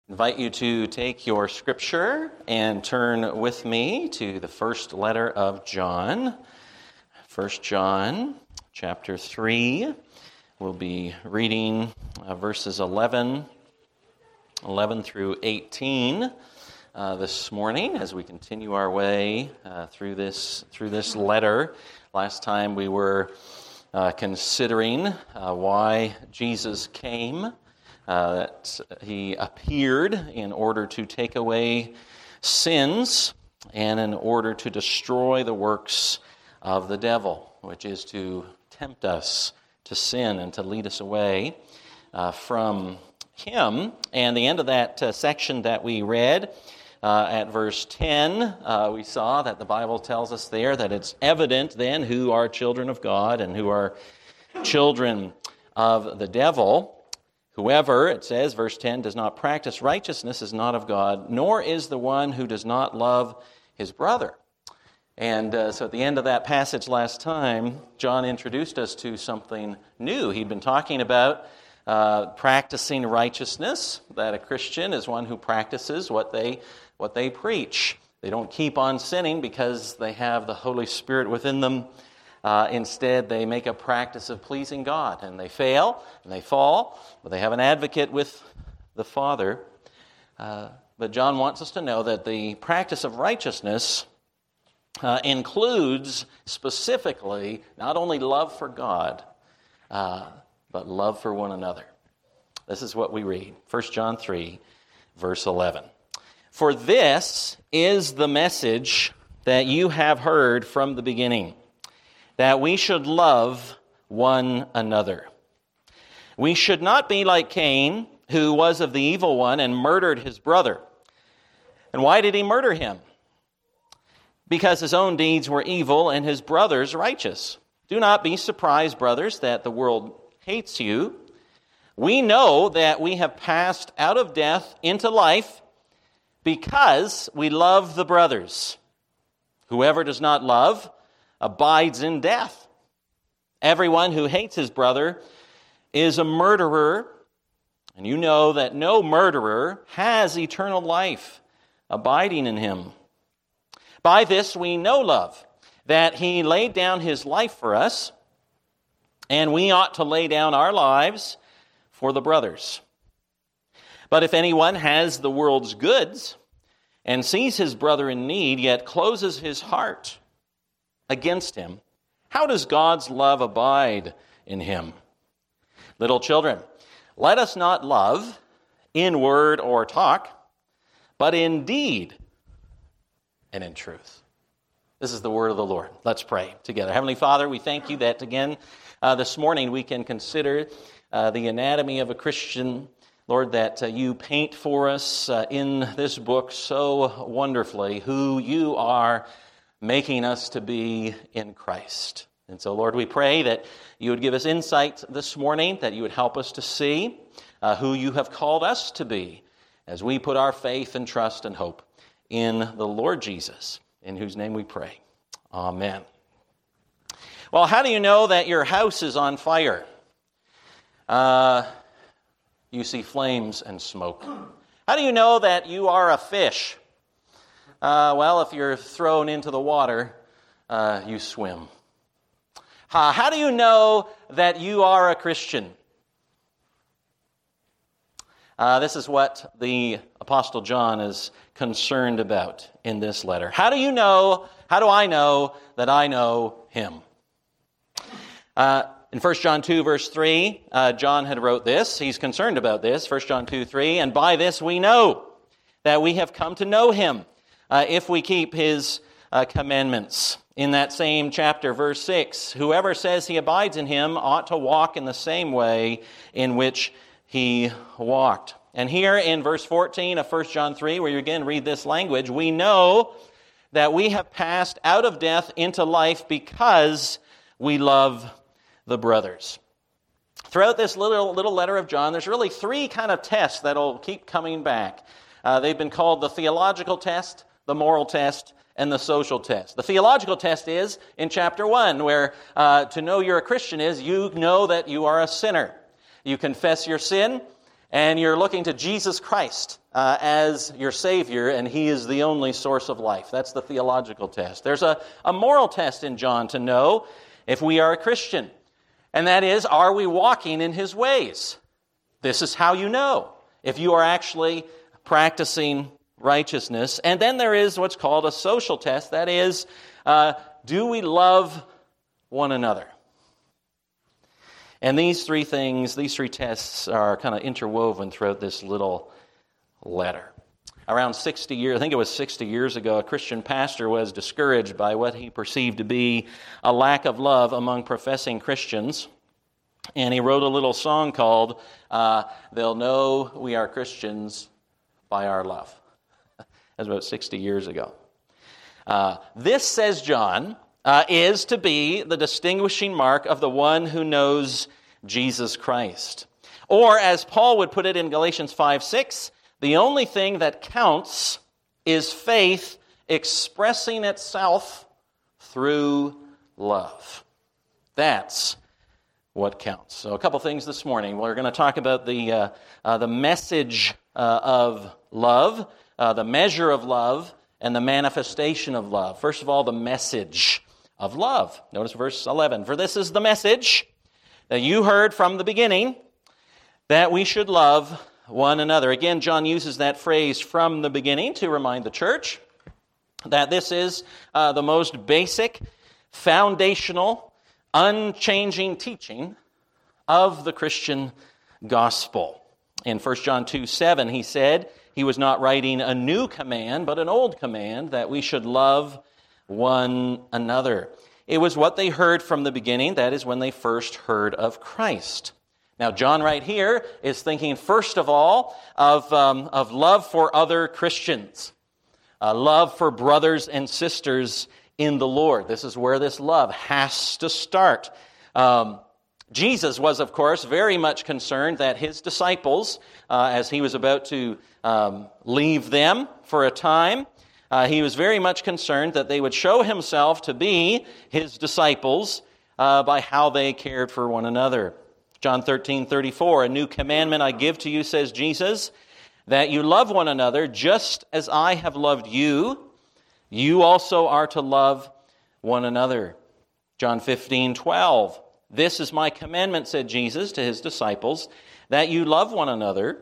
Invite you to take your scripture and turn with me to the first letter of John. 1 John chapter 3. We'll be reading verses 11 through 18 this morning as we continue our way through this letter. Last time we were considering why Jesus came. That he appeared in order to take away sins and in order to destroy the works of the devil, which is to tempt us to sin and to lead us away from him. And the end of that section that we read at verse 10, we saw that the Bible tells us there that it's evident then who are children of God and who are children of the devil. Whoever, it says, verse 10, does not practice righteousness is not of God, nor is the one who does not love his brother. And so at the end of that passage last time, John introduced us to something new. He'd been talking about practicing righteousness, that a Christian is one who practices what they preach. They don't keep on sinning because they have the Holy Spirit within them. Instead, they make a practice of pleasing God, and they fail, and they fall, but they have an advocate with the Father. But John wants us to know that the practice of righteousness includes specifically not only love for God, but love for one another. This is what we read, 1 John 3, verse 11. For this is the message that you have heard from the beginning, that we should love one another. We should not be like Cain, who was of the evil one and murdered his brother. And why did he murder him? Because his own deeds were evil and his brother's righteous. Do not be surprised, brothers, that the world hates you. We know that we have passed out of death into life because we love the brothers. Whoever does not love abides in death. Everyone who hates his brother is a murderer, and you know that no murderer has eternal life abiding in him. By this we know love, that he laid down his life for us, and we ought to lay down our lives for the brothers. But if anyone has the world's goods and sees his brother in need, yet closes his heart against him, how does God's love abide in him? Little children, let us not love in word or talk, but in deed and in truth. This is the word of the Lord. Let's pray together. Heavenly Father, we thank you that again this morning we can consider the anatomy of a Christian, Lord, that you paint for us in this book so wonderfully who you are making us to be in Christ. And so, Lord, we pray that you would give us insight this morning, that you would help us to see who you have called us to be as we put our faith and trust and hope in the Lord Jesus, in whose name we pray. Amen. Well, how do you know that your house is on fire? You see flames and smoke. How do you know that you are a fish? Well, if you're thrown into the water, you swim. How do you know that you are a Christian? This is what the Apostle John is concerned about in this letter. How do I know that I know him? In 1 John 2, verse 3, John had wrote this. He's concerned about this. 1 John 2, 3, and by this we know that we have come to know him, if we keep his commandments. In that same chapter, verse 6, whoever says he abides in him ought to walk in the same way in which he walked. And here in verse 14 of 1 John 3, where you again read this language, we know that we have passed out of death into life because we love the brothers. Throughout this little letter of John, there's really three kind of tests that'll keep coming back. They've been called the theological test, the moral test, and the social test. The theological test is in chapter 1, where to know you're a Christian is you know that you are a sinner. You confess your sin, and you're looking to Jesus Christ as your Savior, and He is the only source of life. That's the theological test. There's a moral test in John to know if we are a Christian, and that is, are we walking in His ways? This is how you know if you are actually practicing righteousness. And then there is what's called a social test. That is, do we love one another? And these three tests are kind of interwoven throughout this little letter. Around 60 years ago, a Christian pastor was discouraged by what he perceived to be a lack of love among professing Christians. And he wrote a little song called, They'll Know We Are Christians by Our Love. That's about 60 years ago. This, says John, is to be the distinguishing mark of the one who knows Jesus Christ. Or, as Paul would put it in Galatians 5:6, the only thing that counts is faith expressing itself through love. That's what counts. So a couple things this morning. We're going to talk about the message of love, the measure of love, and the manifestation of love. First of all, the message of love. Notice verse 11. For this is the message that you heard from the beginning, that we should love one another. Again, John uses that phrase, from the beginning, to remind the church that this is the most basic, foundational, unchanging teaching of the Christian gospel. In 1 John 2:7, he said he was not writing a new command, but an old command, that we should love one another. It was what they heard from the beginning. That is when they first heard of Christ. Now, John right here is thinking, first of all, of love for other Christians, love for brothers and sisters in the Lord. This is where this love has to start. Jesus was, of course, very much concerned that his disciples, as he was about to leave them for a time, he was very much concerned that they would show himself to be his disciples by how they cared for one another. John 13:34, a new commandment I give to you, says Jesus, that you love one another just as I have loved you. You also are to love one another. John 15:12, this is my commandment, said Jesus to his disciples, that you love one another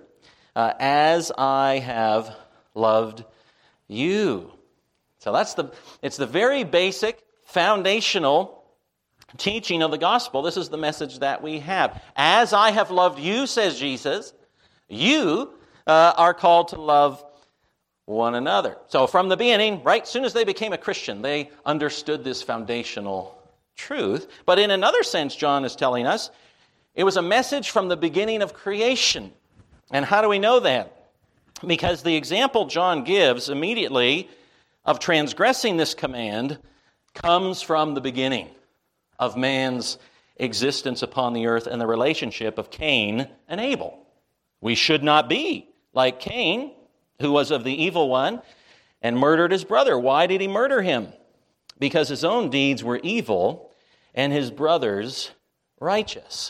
as I have loved you. So it's the very basic, foundational teaching of the gospel. This is the message that we have. As I have loved you, says Jesus, you are called to love one another. So from the beginning, right, as soon as they became a Christian, they understood this foundational truth. But in another sense, John is telling us, it was a message from the beginning of creation. And how do we know that? Because the example John gives immediately of transgressing this command comes from the beginning of man's existence upon the earth and the relationship of Cain and Abel. We should not be like Cain, who was of the evil one and murdered his brother. Why did he murder him? Because his own deeds were evil and his brother's righteous.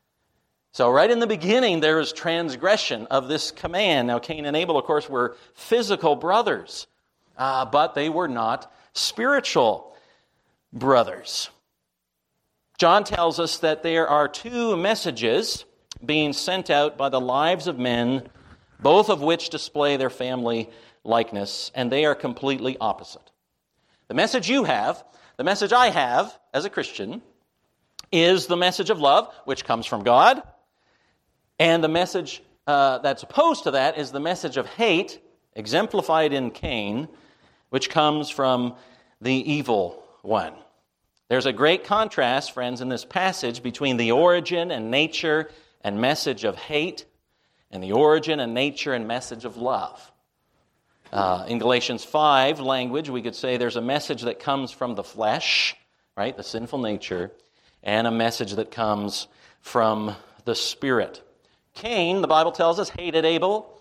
So right in the beginning, there is transgression of this command. Now, Cain and Abel, of course, were physical brothers, but they were not spiritual brothers. John tells us that there are two messages being sent out by the lives of men, both of which display their family likeness, and they are completely opposite. The message you have, the message I have as a Christian, is the message of love, which comes from God, and the message that's opposed to that is the message of hate, exemplified in Cain, which comes from the evil one. There's a great contrast, friends, in this passage between the origin and nature and message of hate and the origin and nature and message of love. In Galatians 5 language, we could say there's a message that comes from the flesh, right, the sinful nature, and a message that comes from the Spirit. Cain, the Bible tells us, hated Abel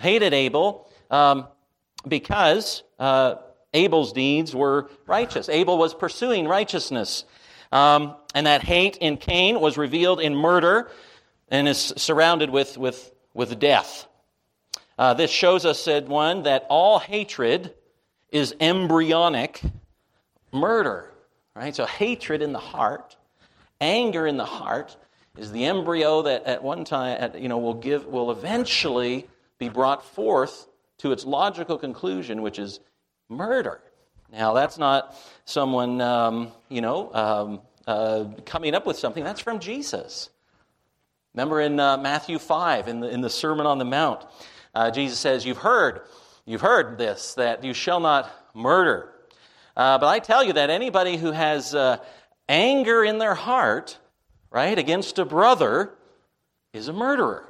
because Abel's deeds were righteous. Abel was pursuing righteousness. And that hate in Cain was revealed in murder and is surrounded with with death. This shows us, said one, that all hatred is embryonic murder. Right? So hatred in the heart, anger in the heart, is the embryo that at one time, will eventually be brought forth to its logical conclusion, which is murder. Now, that's not someone, coming up with something. That's from Jesus. Remember in Matthew 5, in the Sermon on the Mount, Jesus says, "You've heard this, that you shall not murder. But I tell you that anybody who has anger in their heart, right, against a brother, is a murderer."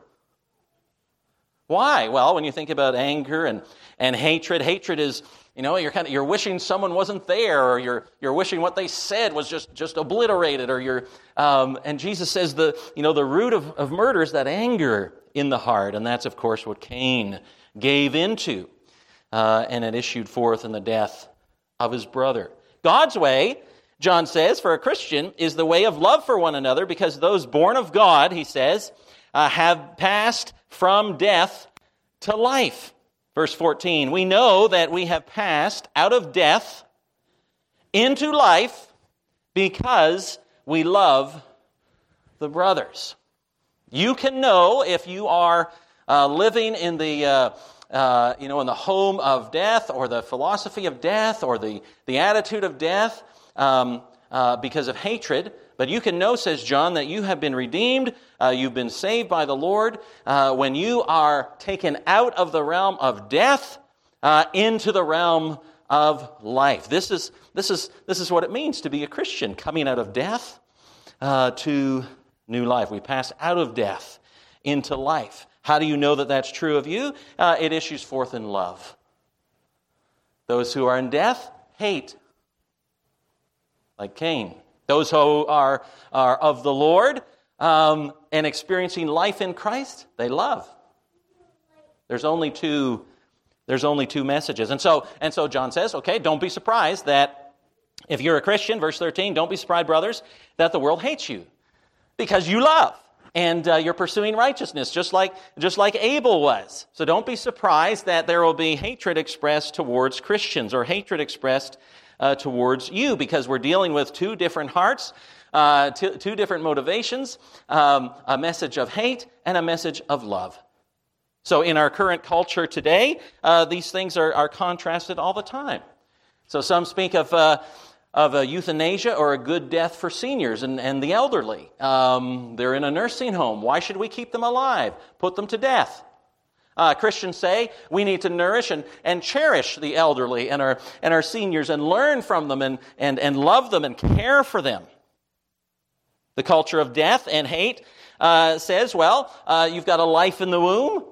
Why? Well, when you think about anger and hatred is, you're wishing someone wasn't there, or you're wishing what they said was just obliterated, or and Jesus says the root of murder is that anger in the heart, and that's of course what Cain gave into, and it issued forth in the death of his brother. God's way, John says, for a Christian is the way of love for one another, because those born of God, he says, have passed from death to life. Verse 14, we know that we have passed out of death into life because we love the brothers. You can know if you are living in the in the home of death, or the philosophy of death, or the attitude of death because of hatred. But you can know, says John, that you have been redeemed, you've been saved by the Lord, when you are taken out of the realm of death into the realm of life. This is what it means to be a Christian, coming out of death to new life. We pass out of death into life. How do you know that that's true of you? It issues forth in love. Those who are in death hate, like Cain. Those who are of the Lord and experiencing life in Christ, they love. There's only two messages. And so John says, okay, don't be surprised that if you're a Christian, verse 13, don't be surprised, brothers, that the world hates you because you love. And you're pursuing righteousness, just like Abel was. So don't be surprised that there will be hatred expressed towards Christians, or hatred expressed towards you, because we're dealing with two different hearts, two different motivations, a message of hate and a message of love. So in our current culture today, these things are contrasted all the time. So some speak of euthanasia, or a good death for seniors and the elderly. They're in a nursing home. Why should we keep them alive? Put them to death. Christians say we need to nourish and cherish the elderly and our seniors, and learn from them and love them and care for them. The culture of death and hate says, well, you've got a life in the womb.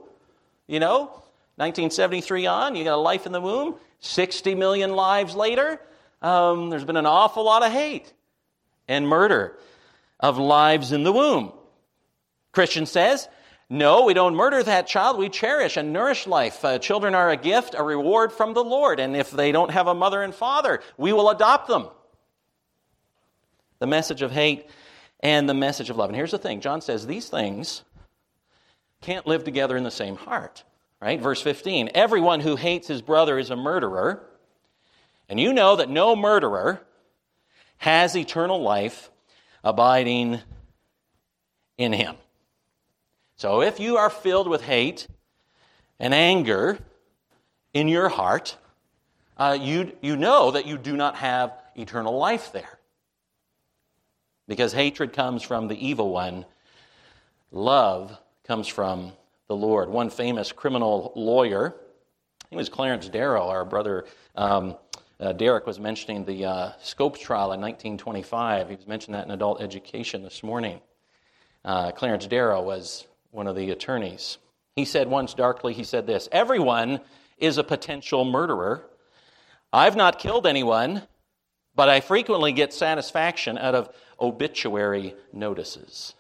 1973 on, you got a life in the womb. 60 million lives later, there's been an awful lot of hate and murder of lives in the womb. Christian says, no, we don't murder that child. We cherish and nourish life. Children are a gift, a reward from the Lord. And if they don't have a mother and father, we will adopt them. The message of hate and the message of love. And here's the thing. John says these things can't live together in the same heart. Right? Verse 15. Everyone who hates his brother is a murderer. And you know that no murderer has eternal life abiding in him. So if you are filled with hate and anger in your heart, you know that you do not have eternal life there. Because hatred comes from the evil one. Love comes from the Lord. One famous criminal lawyer, he was Clarence Darrow. Our brother Derek was mentioning the Scopes trial in 1925. He was mentioning that in adult education this morning. Clarence Darrow was one of the attorneys. He said once darkly, he said this, everyone is a potential murderer. I've not killed anyone, but I frequently get satisfaction out of obituary notices.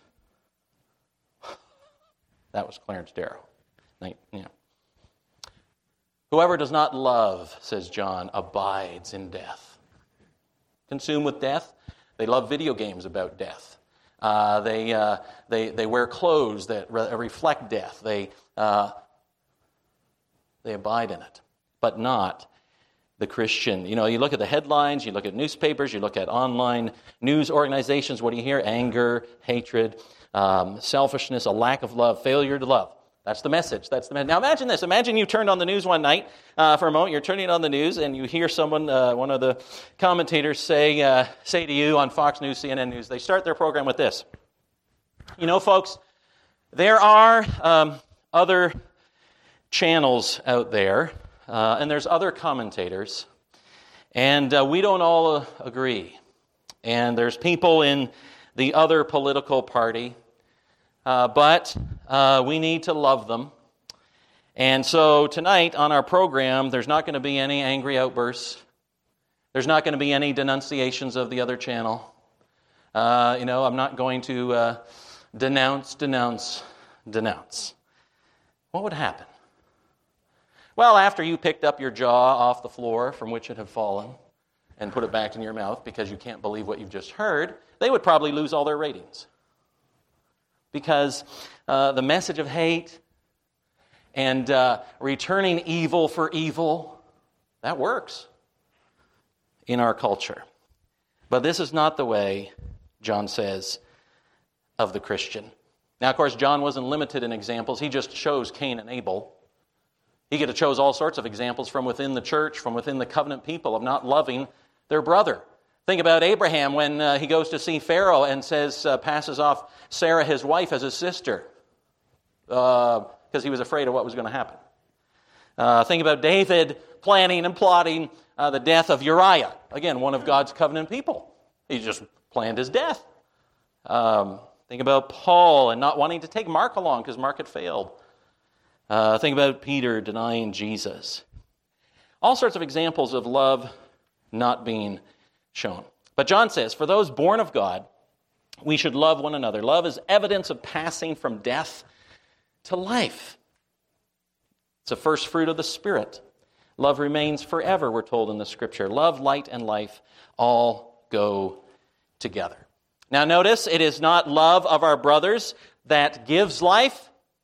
That was Clarence Darrow. Whoever does not love, says John, abides in death. Consumed with death, they love video games about death. They wear clothes that reflect death. They abide in it, but not the Christian. You look at the headlines, you look at newspapers, you look at online news organizations. What do you hear? Anger, hatred, selfishness, a lack of love, failure to love. That's the message. Now imagine this. Imagine you turned on the news one night for a moment. You're turning on the news and you hear someone, one of the commentators say to you on Fox News, CNN News, they start their program with this. Folks, there are other channels out there, and there's other commentators, and we don't all agree. And there's people in the other political party, but we need to love them. And so tonight on our program, there's not going to be any angry outbursts. There's not going to be any denunciations of the other channel. I'm not going to denounce. What would happen? Well, after you picked up your jaw off the floor from which it had fallen and put it back in your mouth because you can't believe what you've just heard, they would probably lose all their ratings. Because the message of hate and returning evil for evil, that works in our culture. But this is not the way, John says, of the Christian. Now, of course, John wasn't limited in examples. He just chose Cain and Abel. He could have chose all sorts of examples from within the church, from within the covenant people of not loving their brother. Think about Abraham when he goes to see Pharaoh and passes off Sarah, his wife, as his sister because he was afraid of what was going to happen. Think about David planning and plotting the death of Uriah. Again, one of God's covenant people. He just planned his death. Think about Paul and not wanting to take Mark along because Mark had failed. Think about Peter denying Jesus. All sorts of examples of love not being shown. But John says, for those born of God, we should love one another. Love is evidence of passing from death to life. It's a first fruit of the Spirit. Love remains forever, we're told in the Scripture. Love, light, and life all go together. Now notice, it is not love of our brothers that gives life.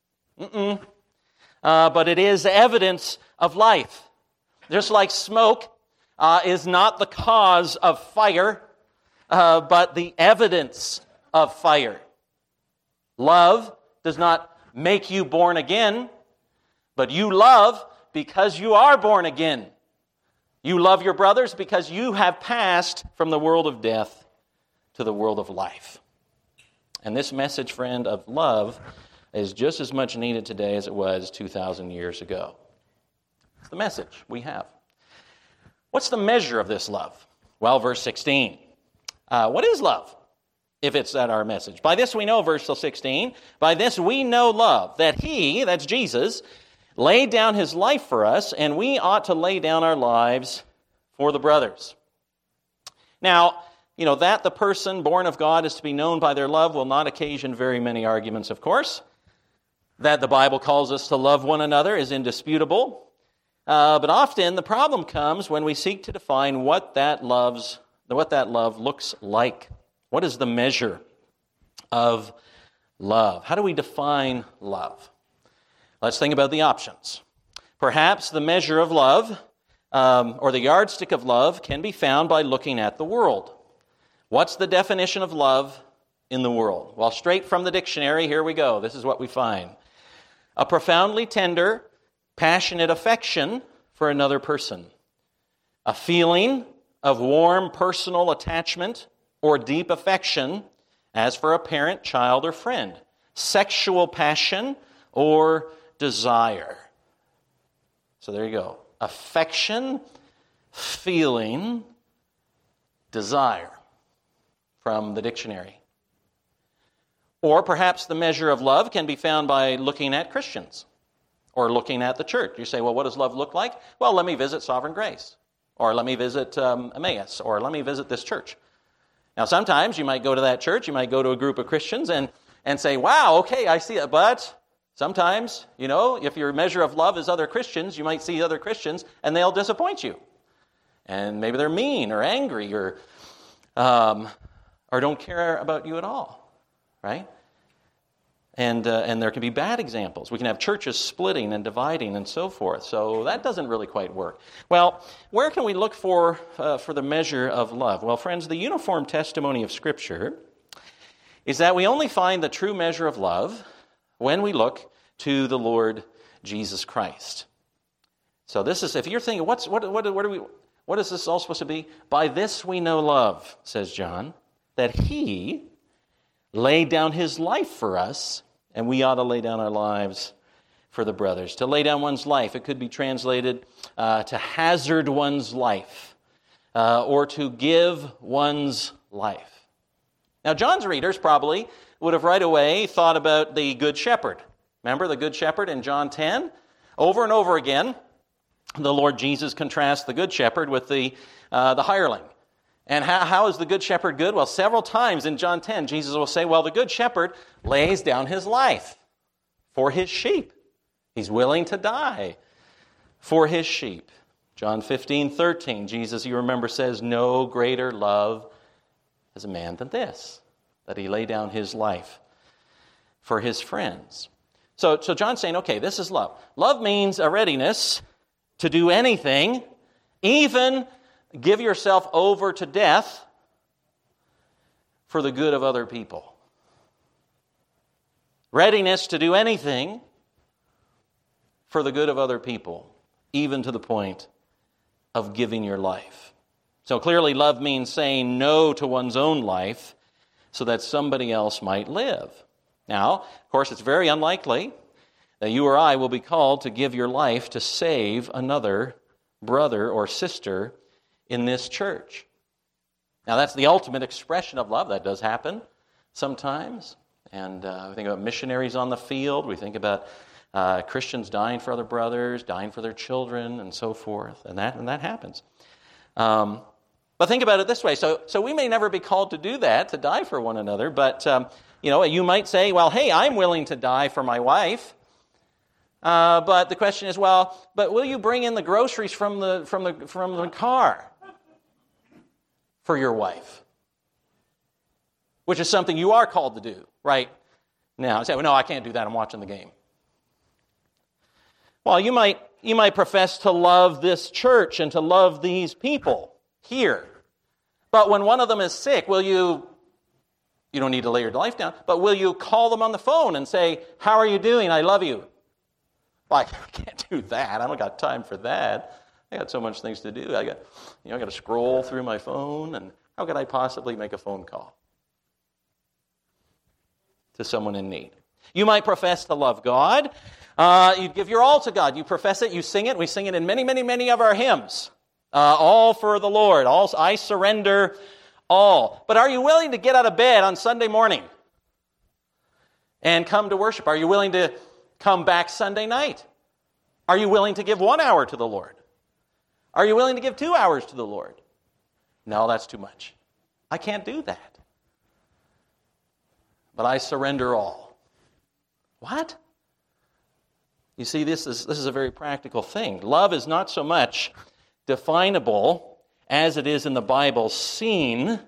But it is evidence of life. Just like smoke is not the cause of fire, but the evidence of fire. Love does not make you born again, but you love because you are born again. You love your brothers because you have passed from the world of death to the world of life. And this message, friend, of love is just as much needed today as it was 2,000 years ago. It's the message we have. What's the measure of this love? Well, verse 16. What is love, if it's that our message? By this we know, verse 16, by this we know love, that He, that's Jesus, laid down His life for us, and we ought to lay down our lives for the brothers. Now, that the person born of God is to be known by their love will not occasion very many arguments, of course. That the Bible calls us to love one another is indisputable. But often the problem comes when we seek to define what that love looks like. What is the measure of love? How do we define love? Let's think about the options. Perhaps the measure of love, or the yardstick of love, can be found by looking at the world. What's the definition of love in the world? Well, straight from the dictionary, here we go. This is what we find. A profoundly tender, passionate affection for another person. A feeling of warm personal attachment or deep affection as for a parent, child, or friend. Sexual passion or desire. So there you go. Affection, feeling, desire from the dictionary. Or perhaps the measure of love can be found by looking at Christians or looking at the church. You say, well, what does love look like? Well, let me visit Sovereign Grace, or let me visit Emmaus, or let me visit this church. Now, sometimes you might go to that church, you might go to a group of Christians and say, wow, okay, I see it. But sometimes, if your measure of love is other Christians, you might see other Christians and they'll disappoint you. And maybe they're mean or angry or don't care about you at all. right? And there can be bad examples. We can have churches splitting and dividing and so forth. So that doesn't really quite work. Well, where can we look for the measure of love? Well, friends, the uniform testimony of Scripture is that we only find the true measure of love when we look to the Lord Jesus Christ. So this is, if you're thinking, what is this all supposed to be? By this we know love, says John, that He laid down His life for us, and we ought to lay down our lives for the brothers. To lay down one's life, it could be translated to hazard one's life, or to give one's life. Now, John's readers probably would have right away thought about the Good Shepherd. Remember the Good Shepherd in John 10? Over and over again, the Lord Jesus contrasts the Good Shepherd with the hireling. And how is the Good Shepherd good? Well, several times in John 10, Jesus will say, well, the Good Shepherd lays down his life for his sheep. He's willing to die for his sheep. John 15:13, Jesus, you remember, says, no greater love has a man than this, that he lay down his life for his friends. So John's saying, okay, this is love. Love means a readiness to do anything, even give yourself over to death for the good of other people. Readiness to do anything for the good of other people, even to the point of giving your life. So clearly love means saying no to one's own life so that somebody else might live. Now, of course, it's very unlikely that you or I will be called to give your life to save another brother or sister in this church. Now, that's the ultimate expression of love. That does happen sometimes. And we think about missionaries on the field. We think about Christians dying for other brothers, dying for their children, and so forth. And that happens. But think about it this way. So we may never be called to do that, to die for one another. But, you might say, well, hey, I'm willing to die for my wife. But the question is, but will you bring in the groceries from the car for your wife? Which is something you are called to do right now. Say, well, no, I can't do that. I'm watching the game. Well, you might profess to love this church and to love these people here. But when one of them is sick, will you don't need to lay your life down, but will you call them on the phone and say, how are you doing? I love you. Well, I can't do that. I don't got time for that. I got so much things to do. I got to scroll through my phone, and how could I possibly make a phone call to someone in need? You might profess to love God. You give your all to God. You profess it. You sing it. We sing it in many, many, many of our hymns. All for the Lord. I surrender all. But are you willing to get out of bed on Sunday morning and come to worship? Are you willing to come back Sunday night? Are you willing to give 1 hour to the Lord? Are you willing to give 2 hours to the Lord? No, that's too much. I can't do that. But I surrender all. What? You see, this is a very practical thing. Love is not so much definable as it is in the Bible, seen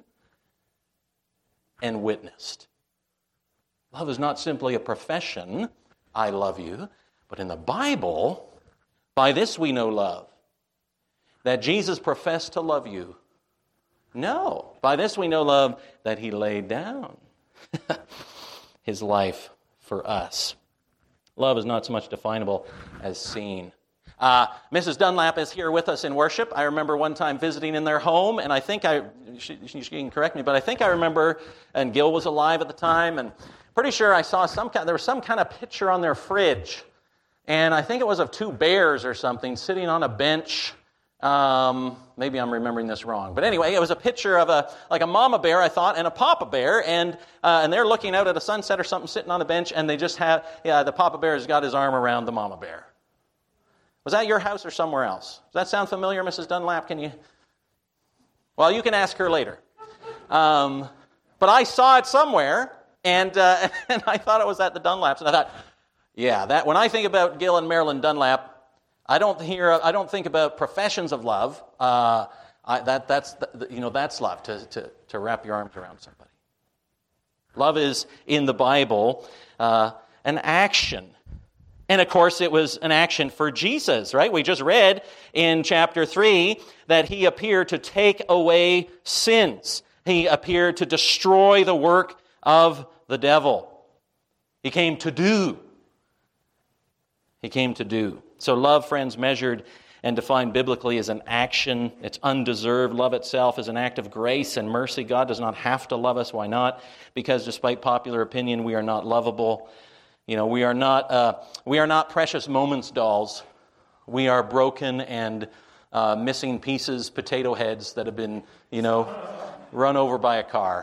and witnessed. Love is not simply a profession, I love you, but in the Bible, by this we know love, that Jesus professed to love you. No, by this we know love, that He laid down His life for us. Love is not so much definable as seen. Mrs. Dunlap is here with us in worship. I remember one time visiting in their home, and I think she can correct me, but I think I remember, and Gil was alive at the time, and pretty sure I saw there was some kind of picture on their fridge, and I think it was of 2 bears or something sitting on a bench. Maybe I'm remembering this wrong, but anyway, it was a picture of a mama bear, I thought, and a papa bear, and they're looking out at a sunset or something, sitting on a bench, and they just have the papa bear has got his arm around the mama bear. Was that your house or somewhere else? Does that sound familiar, Mrs. Dunlap? Well, you can ask her later. But I saw it somewhere, and I thought it was at the Dunlaps, and I thought, when I think about Gil and Marilyn Dunlap, I don't think about professions of love. That's love, to wrap your arms around somebody. Love is, in the Bible, an action. And of course, it was an action for Jesus, right? We just read in chapter 3 that he appeared to take away sins. He appeared to destroy the work of the devil. He came to do. He came to do. So love, friends, measured and defined biblically as an action. It's undeserved. Love itself is an act of grace and mercy. God does not have to love us. Why not? Because despite popular opinion, we are not lovable. We are not precious moments dolls. We are broken and missing pieces, potato heads that have been, run over by a car.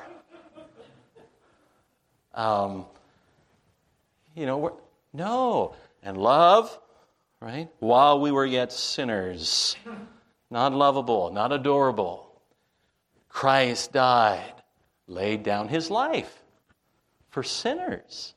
No. And love, right? While we were yet sinners, not lovable, not adorable, Christ died, laid down his life for sinners.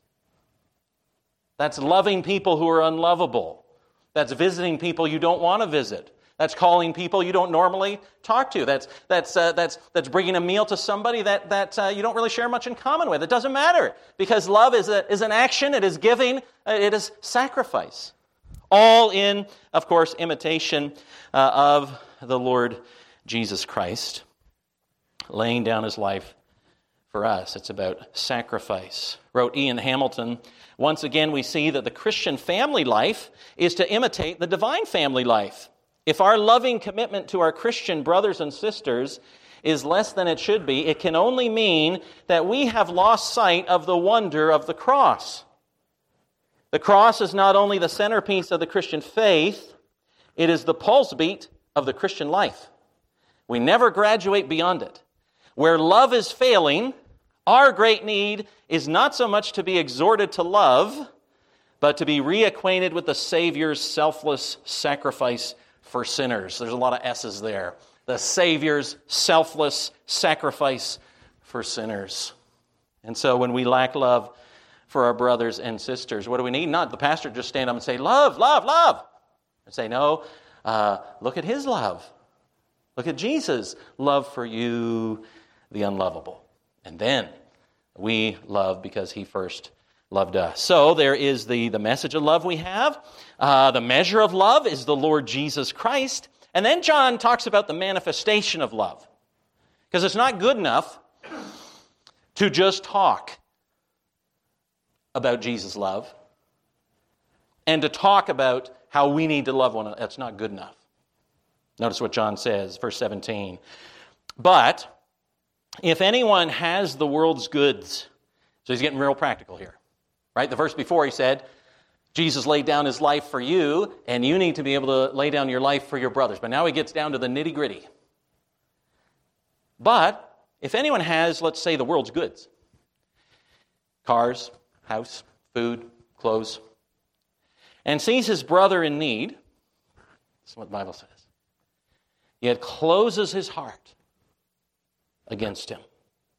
That's loving people who are unlovable. That's visiting people you don't want to visit. That's calling people you don't normally talk to. That's bringing a meal to somebody that you don't really share much in common with. It doesn't matter, because love is an action. It is giving. It is sacrifice. All in, of course, imitation of the Lord Jesus Christ, laying down his life for us. It's about sacrifice. Wrote Ian Hamilton, once again we see that the Christian family life is to imitate the divine family life. If our loving commitment to our Christian brothers and sisters is less than it should be, it can only mean that we have lost sight of the wonder of the cross. The cross is not only the centerpiece of the Christian faith, it is the pulse beat of the Christian life. We never graduate beyond it. Where love is failing, our great need is not so much to be exhorted to love, but to be reacquainted with the Savior's selfless sacrifice for sinners. There's a lot of S's there. The Savior's selfless sacrifice for sinners. And so when we lack love for our brothers and sisters, what do we need? Not the pastor just stand up and say, love, love, love. And say, no, look at his love. Look at Jesus' love for you, the unlovable. And then we love because he first loved us. So there is the message of love we have. The measure of love is the Lord Jesus Christ. And then John talks about the manifestation of love. Because it's not good enough to just talk about Jesus' love and to talk about how we need to love one another. That's not good enough. Notice what John says, verse 17. But if anyone has the world's goods, so he's getting real practical here, right? The verse before he said, Jesus laid down his life for you, and you need to be able to lay down your life for your brothers. But now he gets down to the nitty-gritty. But if anyone has, let's say, the world's goods, cars, house, food, clothes, and sees his brother in need, that's what the Bible says, yet closes his heart against him,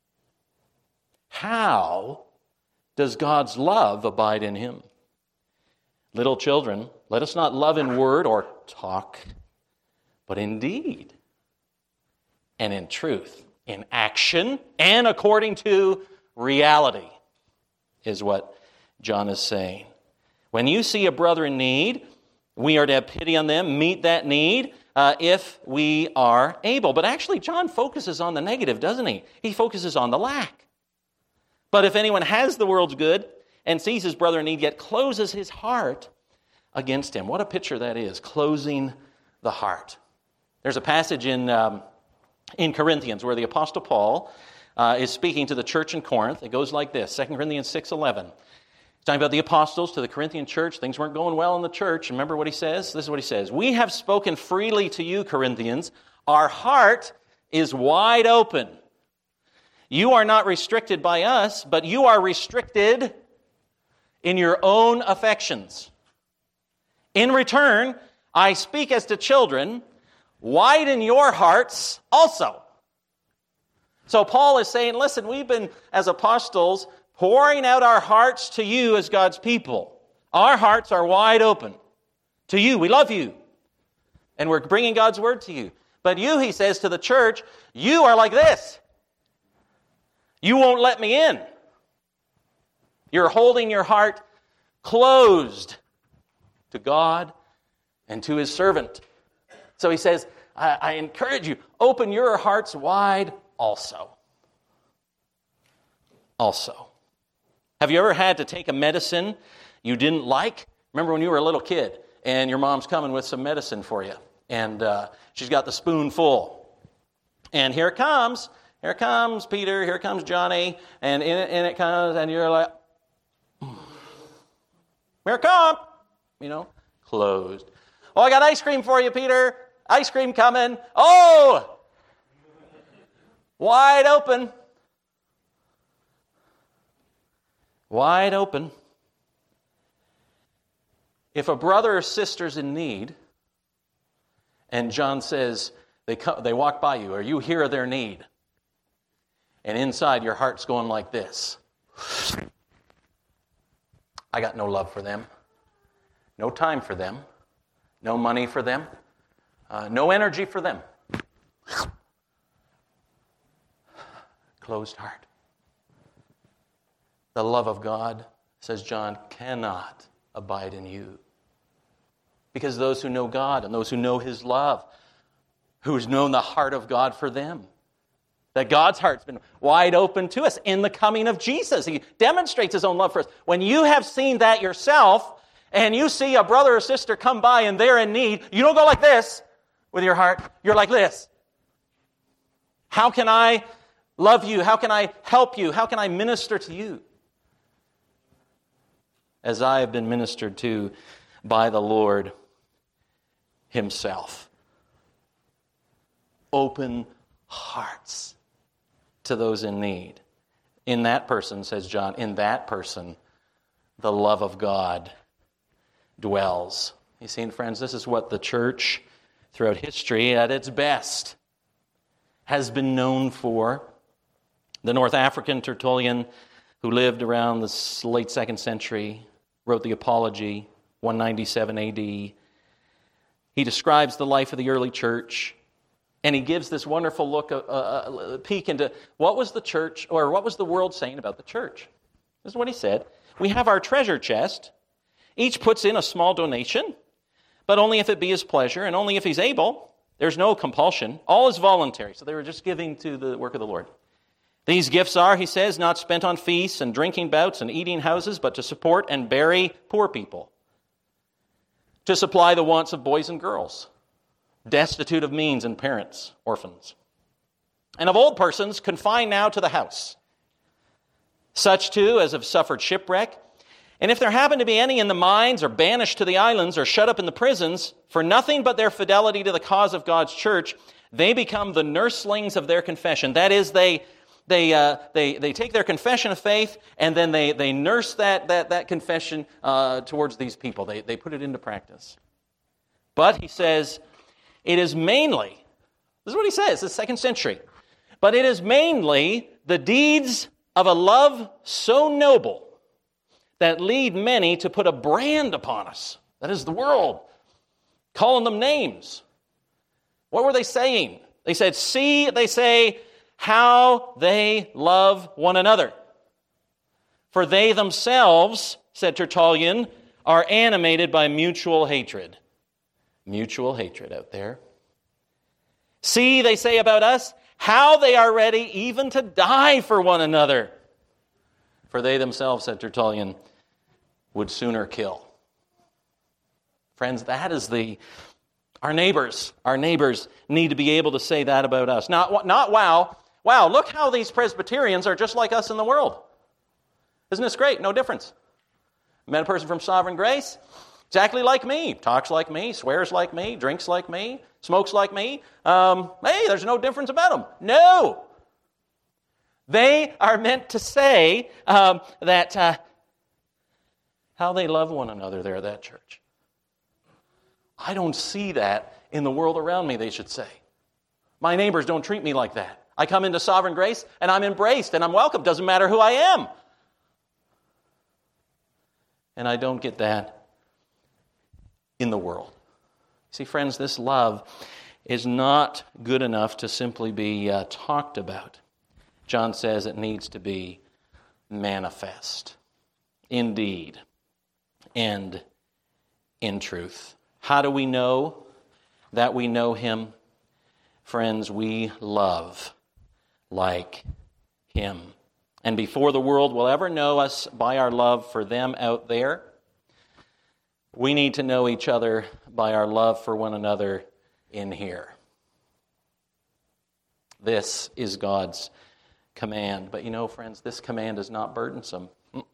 how does God's love abide in him? Little children, let us not love in word or talk, but in deed and in truth, in action and according to reality, is what John is saying. When you see a brother in need, we are to have pity on them, meet that need, if we are able. But actually, John focuses on the negative, doesn't he? He focuses on the lack. But if anyone has the world's good and sees his brother in need, yet closes his heart against him. What a picture that is, closing the heart. There's a passage in Corinthians where the Apostle Paul is speaking to the church in Corinth. It goes like this, 2 Corinthians 6:11. He's talking about the apostles to the Corinthian church. Things weren't going well in the church. Remember what he says? This is what he says. We have spoken freely to you, Corinthians. Our heart is wide open. You are not restricted by us, but you are restricted in your own affections. In return, I speak as to children, widen your hearts also. So Paul is saying, listen, we've been, as apostles, pouring out our hearts to you as God's people. Our hearts are wide open to you. We love you. And we're bringing God's word to you. But you, he says to the church, you are like this. You won't let me in. You're holding your heart closed to God and to His servant. So he says, I encourage you, open your hearts wide also. Also. Have you ever had to take a medicine you didn't like? Remember when you were a little kid and your mom's coming with some medicine for you, and she's got the spoon full. And here it comes, Peter, here comes Johnny, and in it comes, and you're like, here it comes, closed. Oh, I got ice cream for you, Peter. Ice cream coming. Oh! Wide open. Wide open. If a brother or sister's in need, and John says they walk by you, or you hear their need, and inside your heart's going like this, I got no love for them, no time for them, no money for them, no energy for them. Closed heart. The love of God, says John, cannot abide in you. Because those who know God and those who know His love, who's known the heart of God for them, that God's heart's been wide open to us in the coming of Jesus. He demonstrates His own love for us. When you have seen that yourself, and you see a brother or sister come by and they're in need, you don't go like this with your heart. You're like this. How can I love you? How can I help you? How can I minister to you? As I have been ministered to by the Lord Himself. Open hearts to those in need. In that person, says John, in that person, the love of God dwells. You see, friends, this is what the church throughout history at its best has been known for. The North African Tertullian, who lived around the late 2nd century, wrote the Apology, 197 AD. He describes the life of the early church, and he gives this wonderful look, a peek into what was the church, or what was the world saying about the church. This is what he said. We have our treasure chest. Each puts in a small donation, but only if it be his pleasure, and only if he's able. There's no compulsion. All is voluntary. So they were just giving to the work of the Lord. These gifts are, he says, not spent on feasts and drinking bouts and eating houses, but to support and bury poor people, to supply the wants of boys and girls, destitute of means and parents, orphans, and of old persons confined now to the house, such too as have suffered shipwreck. And if there happen to be any in the mines, or banished to the islands, or shut up in the prisons, for nothing but their fidelity to the cause of God's church, they become the nurslings of their confession. That is, they take their confession of faith, and then they nurse that confession towards these people. They put it into practice. But, he says, it is mainly, this is what he says, it's the 2nd century, but it is mainly the deeds of a love so noble that lead many to put a brand upon us. That is the world, calling them names. What were they saying? They said, see, they say, how they love one another. For they themselves, said Tertullian, are animated by mutual hatred. Mutual hatred out there. See, they say about us, how they are ready even to die for one another. For they themselves, said Tertullian, would sooner kill. Friends, that is our neighbors. Our neighbors need to be able to say that about us. Not wow, look how these Presbyterians are just like us in the world. Isn't this great? No difference. Met a person from Sovereign Grace, exactly like me, talks like me, swears like me, drinks like me, smokes like me. Hey, there's no difference about them. No. They are meant to say that how they love one another there at that church. I don't see that in the world around me, they should say. My neighbors don't treat me like that. I come into Sovereign Grace and I'm embraced and I'm welcome. Doesn't matter who I am. And I don't get that in the world. See, friends, this love is not good enough to simply be talked about. John says it needs to be manifest. in deed and in truth. How do we know that we know him? Friends, we love like him. And before the world will ever know us by our love for them out there, we need to know each other by our love for one another in here. This is God's command. But you know, friends, this command is not burdensome.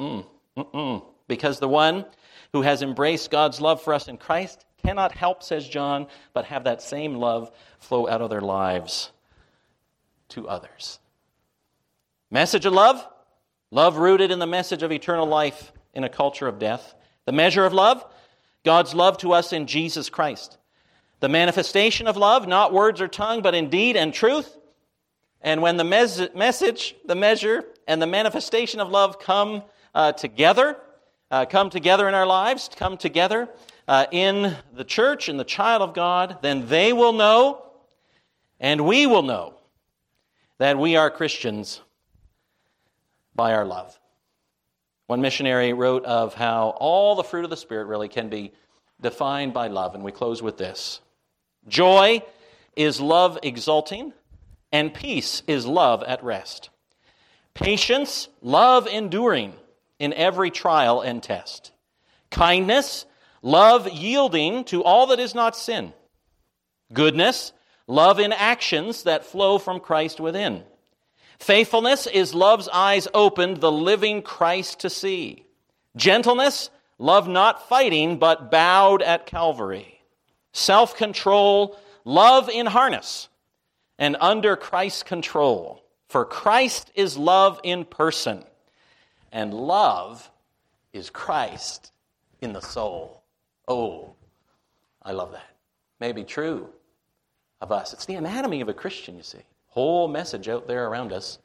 Because the one who has embraced God's love for us in Christ cannot help, says John, but have that same love flow out of their lives to others. Message of love? Love rooted in the message of eternal life in a culture of death. The measure of love? God's love to us in Jesus Christ. The manifestation of love, not words or tongue, but in deed and truth. And when the message, the measure, and the manifestation of love come together in our lives, come together in the church, in the child of God, then they will know, and we will know, that we are Christians by our love. One missionary wrote of how all the fruit of the Spirit really can be defined by love, and we close with this. Joy is love exulting, and peace is love at rest. Patience, love enduring in every trial and test. Kindness, love yielding to all that is not sin. Goodness, love in actions that flow from Christ within. Faithfulness is love's eyes opened, the living Christ to see. Gentleness, love not fighting, but bowed at Calvary. Self-control, love in harness, and under Christ's control. For Christ is love in person, and love is Christ in the soul. Oh, I love that. May be true of us. It's the anatomy of a Christian, you see. Whole message out there around us.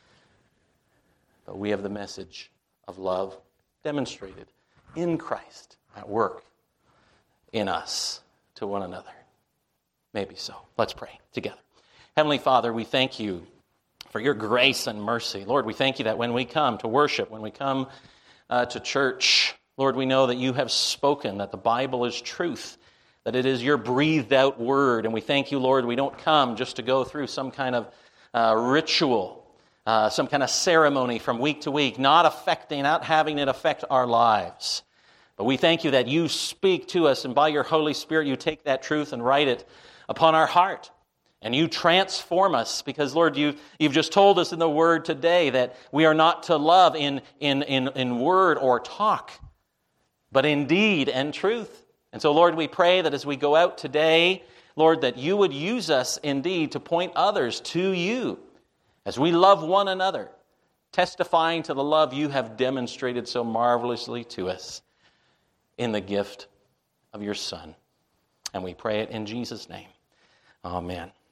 But we have the message of love demonstrated in Christ at work in us to one another. Maybe so. Let's pray together. Heavenly Father, we thank you for your grace and mercy. Lord, we thank you that when we come to worship, when we come to church, Lord, we know that you have spoken, that the Bible is truth, that it is your breathed out word. And we thank you, Lord, we don't come just to go through some kind of ritual, some kind of ceremony from week to week, not having it affect our lives. But we thank you that you speak to us, and by your Holy Spirit, you take that truth and write it upon our heart. And you transform us, because, Lord, you've just told us in the Word today that we are not to love in word or talk, but in deed and truth. And so, Lord, we pray that as we go out today, Lord, that you would use us indeed to point others to you as we love one another, testifying to the love you have demonstrated so marvelously to us in the gift of your Son. And we pray it in Jesus' name. Amen.